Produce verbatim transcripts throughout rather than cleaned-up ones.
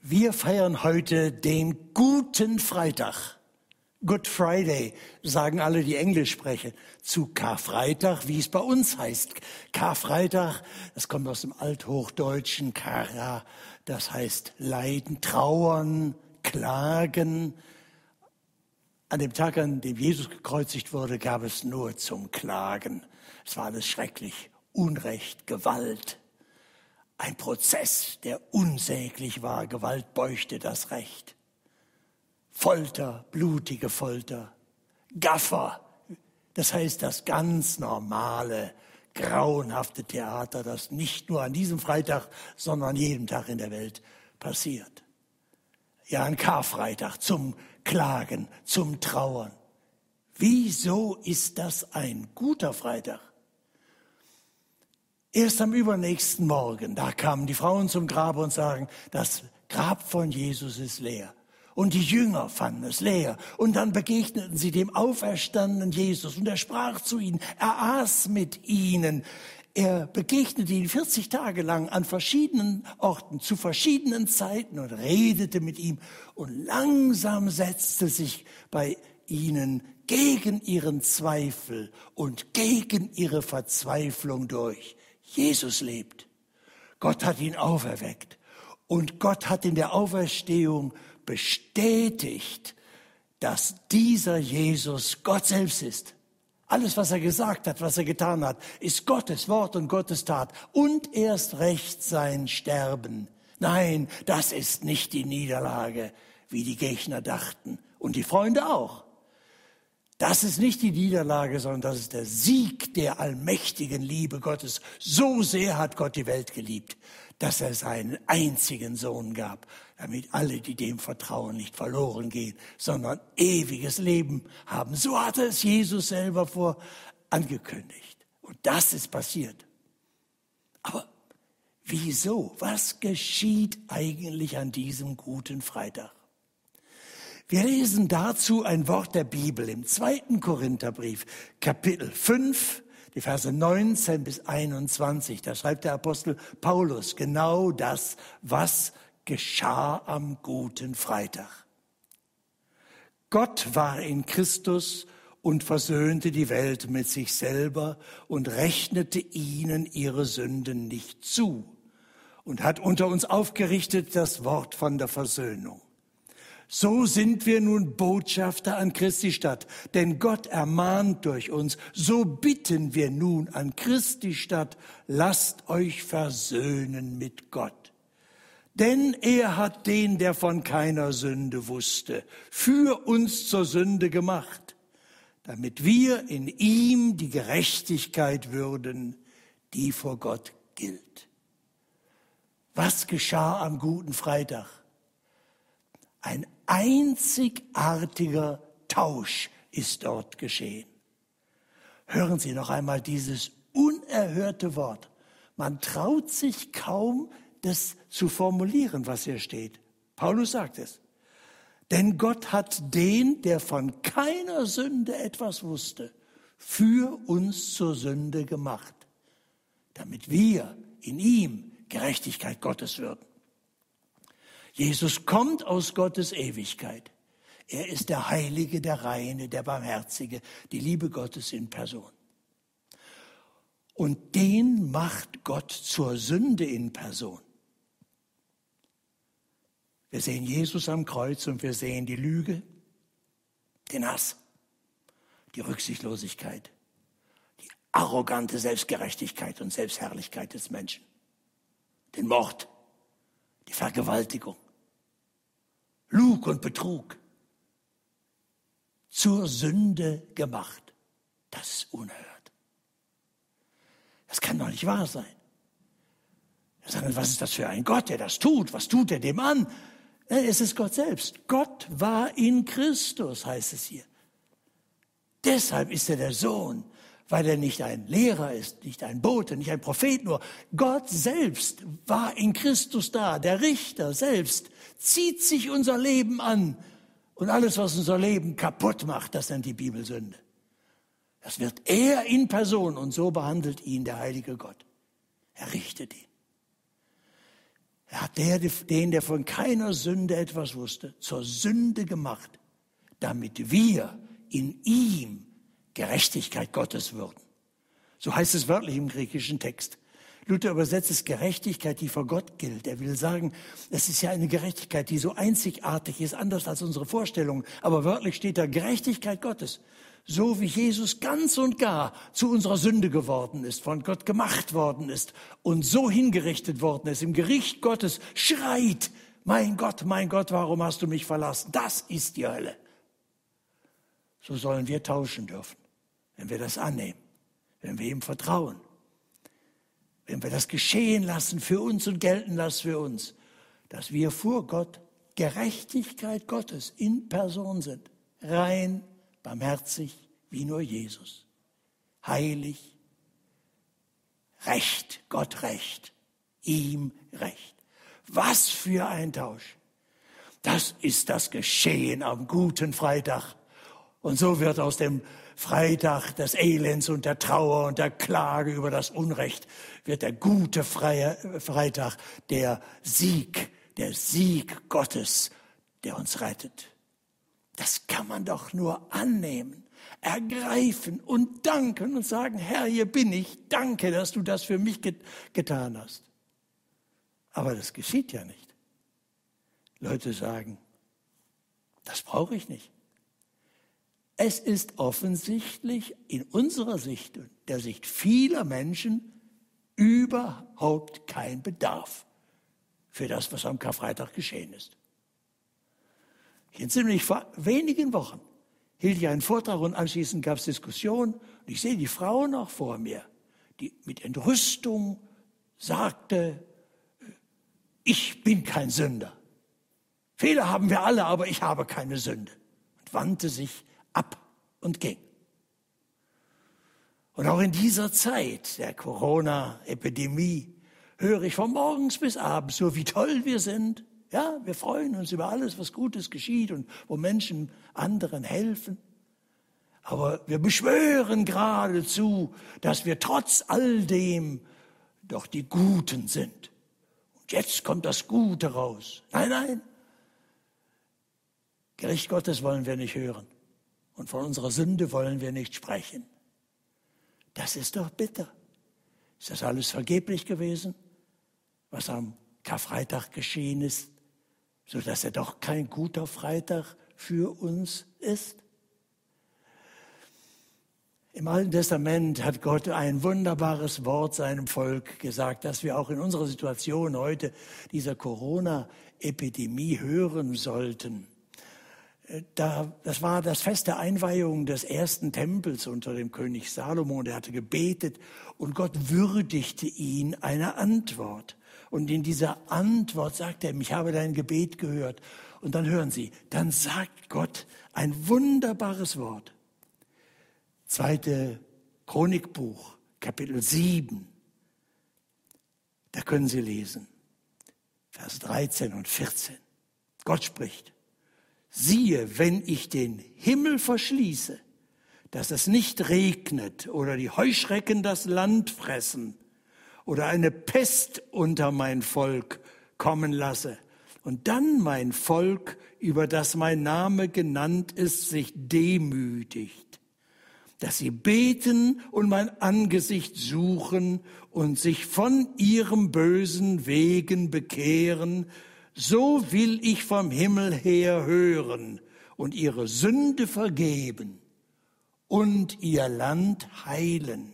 Wir feiern heute den guten Freitag. Good Friday, sagen alle, die Englisch sprechen. Zu Karfreitag, wie es bei uns heißt. Karfreitag, das kommt aus dem Althochdeutschen, Kara, das heißt leiden, trauern, klagen. An dem Tag, an dem Jesus gekreuzigt wurde, gab es nur zum Klagen. Es war alles schrecklich, Unrecht, Gewalt. Ein Prozess, der unsäglich war. Gewalt beuchte das Recht. Folter, blutige Folter. Gaffer, das heißt das ganz normale, grauenhafte Theater, das nicht nur an diesem Freitag, sondern jeden Tag in der Welt passiert. Ja, an Karfreitag zum Klagen, zum Trauern. Wieso ist das ein guter Freitag? Erst am übernächsten Morgen, da kamen die Frauen zum Grab und sagen, das Grab von Jesus ist leer. Und die Jünger fanden es leer. Und dann begegneten sie dem auferstandenen Jesus. Und er sprach zu ihnen, er aß mit ihnen. Er begegnete ihnen vierzig Tage lang an verschiedenen Orten, zu verschiedenen Zeiten und redete mit ihm. Und langsam setzte sich bei ihnen gegen ihren Zweifel und gegen ihre Verzweiflung durch. Jesus lebt. Gott hat ihn auferweckt. Und Gott hat in der Auferstehung bestätigt, dass dieser Jesus Gott selbst ist. Alles, was er gesagt hat, was er getan hat, ist Gottes Wort und Gottes Tat. Und erst recht sein Sterben. Nein, das ist nicht die Niederlage, wie die Gegner dachten. Und die Freunde auch. Das ist nicht die Niederlage, sondern das ist der Sieg der allmächtigen Liebe Gottes. So sehr hat Gott die Welt geliebt, dass er seinen einzigen Sohn gab, damit alle, die dem vertrauen, nicht verloren gehen, sondern ewiges Leben haben. So hatte es Jesus selber vor angekündigt. Und das ist passiert. Aber wieso? Was geschieht eigentlich an diesem guten Freitag? Wir lesen dazu ein Wort der Bibel im zweiten Korintherbrief, Kapitel fünf, die Verse neunzehn bis einundzwanzig. Da schreibt der Apostel Paulus genau das, was geschah am guten Freitag. Gott war in Christus und versöhnte die Welt mit sich selber und rechnete ihnen ihre Sünden nicht zu und hat unter uns aufgerichtet das Wort von der Versöhnung. So sind wir nun Botschafter an Christi Stadt, denn Gott ermahnt durch uns. So bitten wir nun an Christi Stadt, lasst euch versöhnen mit Gott. Denn er hat den, der von keiner Sünde wusste, für uns zur Sünde gemacht, damit wir in ihm die Gerechtigkeit würden, die vor Gott gilt. Was geschah am guten Freitag? Ein einzigartiger Tausch ist dort geschehen. Hören Sie noch einmal dieses unerhörte Wort. Man traut sich kaum, das zu formulieren, was hier steht. Paulus sagt es. Denn Gott hat den, der von keiner Sünde etwas wusste, für uns zur Sünde gemacht, damit wir in ihm Gerechtigkeit Gottes würden. Jesus kommt aus Gottes Ewigkeit. Er ist der Heilige, der Reine, der Barmherzige, die Liebe Gottes in Person. Und den macht Gott zur Sünde in Person. Wir sehen Jesus am Kreuz und wir sehen die Lüge, den Hass, die Rücksichtslosigkeit, die arrogante Selbstgerechtigkeit und Selbstherrlichkeit des Menschen, den Mord, die Vergewaltigung, Lug und Betrug, zur Sünde gemacht. Das ist unerhört. Das kann doch nicht wahr sein. Wir sagen, was ist das für ein Gott, der das tut? Was tut er dem an? Es ist Gott selbst. Gott war in Christus, heißt es hier. Deshalb ist er der Sohn, weil er nicht ein Lehrer ist, nicht ein Bote, nicht ein Prophet, nur Gott selbst war in Christus da. Der Richter selbst zieht sich unser Leben an und alles, was unser Leben kaputt macht, das nennt die Bibel Sünde. Das wird er in Person und so behandelt ihn der heilige Gott. Er richtet ihn. Er hat der, den, der von keiner Sünde etwas wusste, zur Sünde gemacht, damit wir in ihm Gerechtigkeit Gottes würden. So heißt es wörtlich im griechischen Text. Luther übersetzt es Gerechtigkeit, die vor Gott gilt. Er will sagen, es ist ja eine Gerechtigkeit, die so einzigartig ist, anders als unsere Vorstellungen. Aber wörtlich steht da Gerechtigkeit Gottes. So wie Jesus ganz und gar zu unserer Sünde geworden ist, von Gott gemacht worden ist und so hingerichtet worden ist, im Gericht Gottes schreit, mein Gott, mein Gott, warum hast du mich verlassen? Das ist die Hölle. So sollen wir tauschen dürfen, wenn wir das annehmen, wenn wir ihm vertrauen, wenn wir das geschehen lassen für uns und gelten lassen für uns, dass wir vor Gott Gerechtigkeit Gottes in Person sind, rein, barmherzig wie nur Jesus, heilig, Recht, Gott Recht, ihm Recht. Was für ein Tausch! Das ist das Geschehen am guten Freitag. Und so wird aus dem Freitag des Elends und der Trauer und der Klage über das Unrecht, wird der gute Freitag der Sieg, der Sieg Gottes, der uns rettet. Das kann man doch nur annehmen, ergreifen und danken und sagen, Herr, hier bin ich, danke, dass du das für mich get- getan hast. Aber das geschieht ja nicht. Leute sagen, das brauche ich nicht. Es ist offensichtlich in unserer Sicht und der Sicht vieler Menschen überhaupt kein Bedarf für das, was am Karfreitag geschehen ist. In ziemlich vor wenigen Wochen hielt ich einen Vortrag und anschließend gab es Diskussionen. Und ich sehe die Frau noch vor mir, die mit Entrüstung sagte, ich bin kein Sünder. Fehler haben wir alle, aber ich habe keine Sünde. Und wandte sich ab und ging. Und auch in dieser Zeit der Corona-Epidemie höre ich von morgens bis abends, so wie toll wir sind. Ja, wir freuen uns über alles, was Gutes geschieht und wo Menschen anderen helfen. Aber wir beschwören geradezu, dass wir trotz all dem doch die Guten sind. Und jetzt kommt das Gute raus. Nein, nein. Gericht Gottes wollen wir nicht hören. Und von unserer Sünde wollen wir nicht sprechen. Das ist doch bitter. Ist das alles vergeblich gewesen, was am Karfreitag geschehen ist, sodass er doch kein guter Freitag für uns ist? Im Alten Testament hat Gott ein wunderbares Wort seinem Volk gesagt, das wir auch in unserer Situation heute, dieser Corona-Epidemie, hören sollten. Da, das war das Fest der Einweihung des ersten Tempels unter dem König Salomo. Der hatte gebetet und Gott würdigte ihn einer Antwort. Und in dieser Antwort sagt er, ich habe dein Gebet gehört. Und dann hören Sie, dann sagt Gott ein wunderbares Wort. Zweite Chronikbuch, Kapitel sieben. Da können Sie lesen, Vers dreizehn und vierzehn. Gott spricht. Siehe, wenn ich den Himmel verschließe, dass es nicht regnet oder die Heuschrecken das Land fressen oder eine Pest unter mein Volk kommen lasse und dann mein Volk, über das mein Name genannt ist, sich demütigt, dass sie beten und mein Angesicht suchen und sich von ihrem bösen Wegen bekehren, so will ich vom Himmel her hören und ihre Sünde vergeben und ihr Land heilen.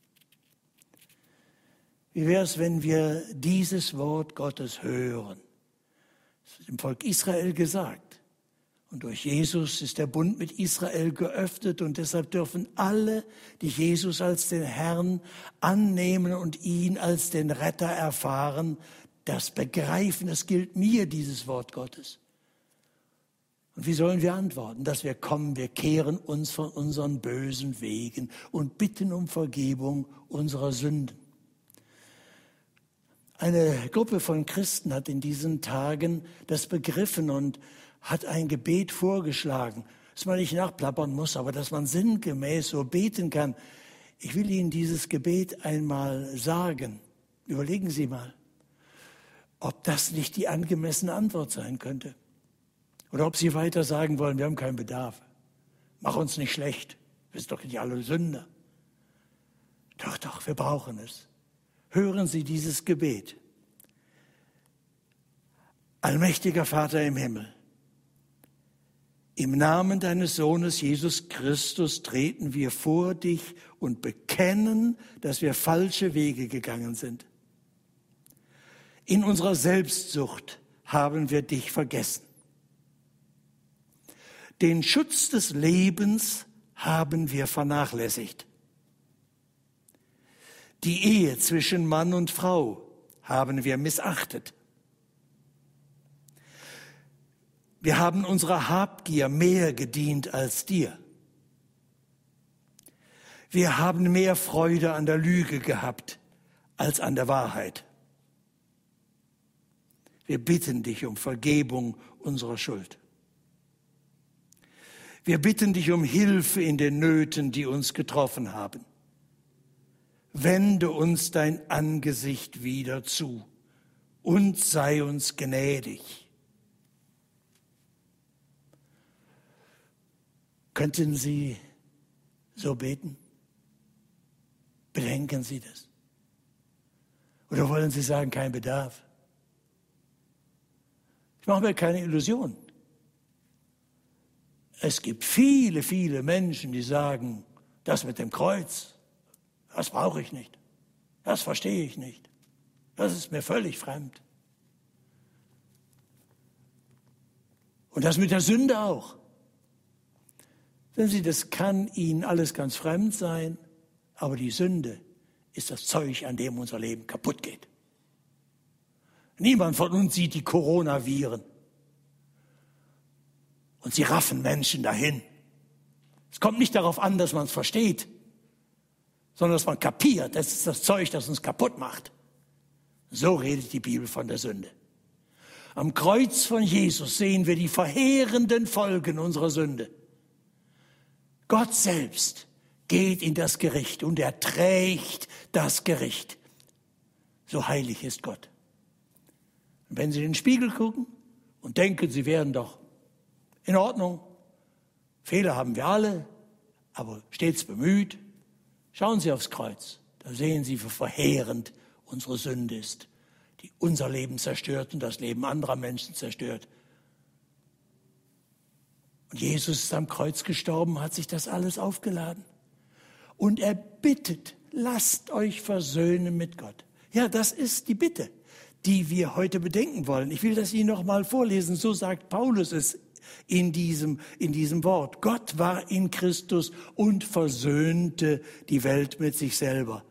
Wie wäre es, wenn wir dieses Wort Gottes hören? Das ist dem Volk Israel gesagt. Und durch Jesus ist der Bund mit Israel geöffnet und deshalb dürfen alle, die Jesus als den Herrn annehmen und ihn als den Retter erfahren, das begreifen, es gilt mir, dieses Wort Gottes. Und wie sollen wir antworten? Dass wir kommen, wir kehren uns von unseren bösen Wegen und bitten um Vergebung unserer Sünden. Eine Gruppe von Christen hat in diesen Tagen das begriffen und hat ein Gebet vorgeschlagen, dass man nicht nachplappern muss, aber dass man sinngemäß so beten kann. Ich will Ihnen dieses Gebet einmal sagen. Überlegen Sie mal. ob das nicht die angemessene Antwort sein könnte. Oder ob Sie weiter sagen wollen, wir haben keinen Bedarf. Mach uns nicht schlecht, wir sind doch nicht alle Sünder. Doch, doch, wir brauchen es. Hören Sie dieses Gebet. Allmächtiger Vater im Himmel, im Namen deines Sohnes Jesus Christus treten wir vor dich und bekennen, dass wir falsche Wege gegangen sind. In unserer Selbstsucht haben wir dich vergessen. Den Schutz des Lebens haben wir vernachlässigt. Die Ehe zwischen Mann und Frau haben wir missachtet. Wir haben unserer Habgier mehr gedient als dir. Wir haben mehr Freude an der Lüge gehabt als an der Wahrheit. Wir bitten dich um Vergebung unserer Schuld. Wir bitten dich um Hilfe in den Nöten, die uns getroffen haben. Wende uns dein Angesicht wieder zu und sei uns gnädig. Könnten Sie so beten? Bedenken Sie das? Oder wollen Sie sagen, kein Bedarf? Ich mache mir keine Illusionen. Es gibt viele, viele Menschen, die sagen, das mit dem Kreuz, das brauche ich nicht. Das verstehe ich nicht. Das ist mir völlig fremd. Und das mit der Sünde auch. Sehen Sie, das kann Ihnen alles ganz fremd sein, aber die Sünde ist das Zeug, an dem unser Leben kaputt geht. Niemand von uns sieht die Coronaviren. Und sie raffen Menschen dahin. Es kommt nicht darauf an, dass man es versteht, sondern dass man kapiert, das ist das Zeug, das uns kaputt macht. So redet die Bibel von der Sünde. Am Kreuz von Jesus sehen wir die verheerenden Folgen unserer Sünde. Gott selbst geht in das Gericht und er trägt das Gericht. So heilig ist Gott. Und wenn Sie in den Spiegel gucken und denken, Sie wären doch in Ordnung, Fehler haben wir alle, aber stets bemüht, schauen Sie aufs Kreuz. Da sehen Sie, wie verheerend unsere Sünde ist, die unser Leben zerstört und das Leben anderer Menschen zerstört. Und Jesus ist am Kreuz gestorben, hat sich das alles aufgeladen. Und er bittet, lasst euch versöhnen mit Gott. Ja, das ist die Bitte, die wir heute bedenken wollen. Ich will das Ihnen noch mal vorlesen. So sagt Paulus es in diesem, in diesem Wort. Gott war in Christus und versöhnte die Welt mit sich selber.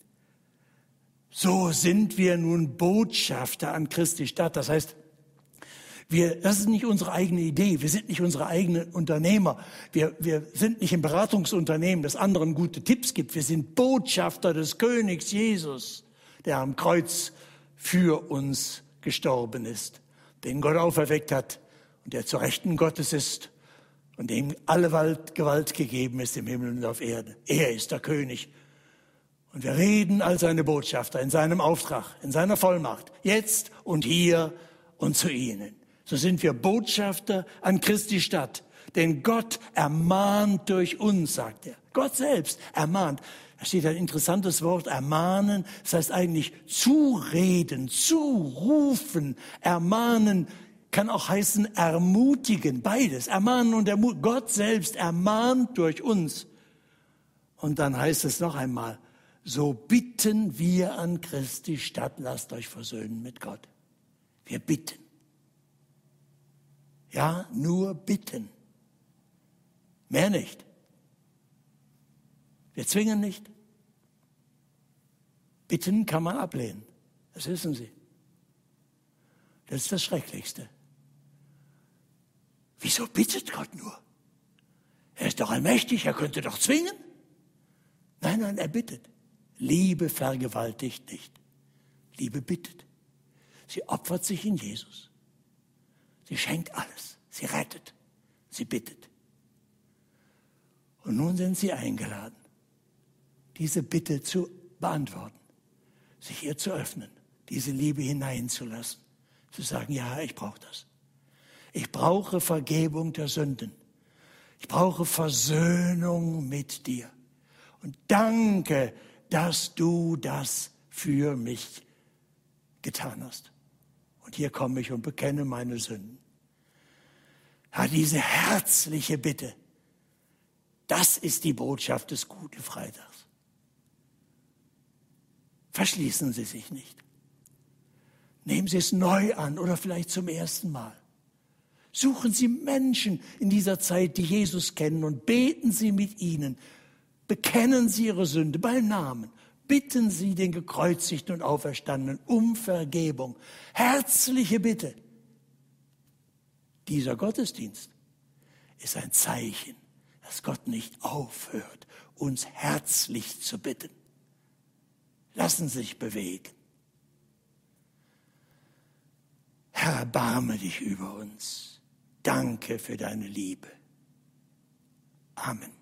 So sind wir nun Botschafter an Christi Stadt. Das heißt, wir, das ist nicht unsere eigene Idee. Wir sind nicht unsere eigenen Unternehmer. Wir, wir sind nicht im Beratungsunternehmen, das anderen gute Tipps gibt. Wir sind Botschafter des Königs Jesus, der am Kreuz für uns gestorben ist, den Gott auferweckt hat und der zur Rechten Gottes ist und dem alle Gewalt gegeben ist im Himmel und auf Erde. Er ist der König. Und wir reden als seine Botschafter in seinem Auftrag, in seiner Vollmacht, jetzt und hier und zu Ihnen. So sind wir Botschafter an Christi Stadt. Denn Gott ermahnt durch uns, sagt er. Gott selbst ermahnt. Da steht ein interessantes Wort, ermahnen. Das heißt eigentlich zureden, zurufen. Ermahnen kann auch heißen ermutigen. Beides, ermahnen und ermutigen. Gott selbst ermahnt durch uns. Und dann heißt es noch einmal, so bitten wir an Christi Stadt, lasst euch versöhnen mit Gott. Wir bitten. Ja, nur bitten. Mehr nicht. Wir zwingen nicht. Bitten kann man ablehnen. Das wissen Sie. Das ist das Schrecklichste. Wieso bittet Gott nur? Er ist doch allmächtig, er könnte doch zwingen. Nein, nein, er bittet. Liebe vergewaltigt nicht. Liebe bittet. Sie opfert sich in Jesus. Sie schenkt alles. Sie rettet. Sie bittet. Und nun sind Sie eingeladen, diese Bitte zu beantworten, sich ihr zu öffnen, diese Liebe hineinzulassen. Zu sagen, ja, ich brauche das. Ich brauche Vergebung der Sünden. Ich brauche Versöhnung mit dir. Und danke, dass du das für mich getan hast. Und hier komme ich und bekenne meine Sünden. Ja, diese herzliche Bitte, das ist die Botschaft des Guten Freitags. Verschließen Sie sich nicht. Nehmen Sie es neu an oder vielleicht zum ersten Mal. Suchen Sie Menschen in dieser Zeit, die Jesus kennen, und beten Sie mit ihnen. Bekennen Sie Ihre Sünde beim Namen. Bitten Sie den Gekreuzigten und Auferstandenen um Vergebung. Herzliche Bitte. Dieser Gottesdienst ist ein Zeichen, dass Gott nicht aufhört, uns herzlich zu bitten. Lassen Sie sich bewegen. Herr, erbarme dich über uns. Danke für deine Liebe. Amen.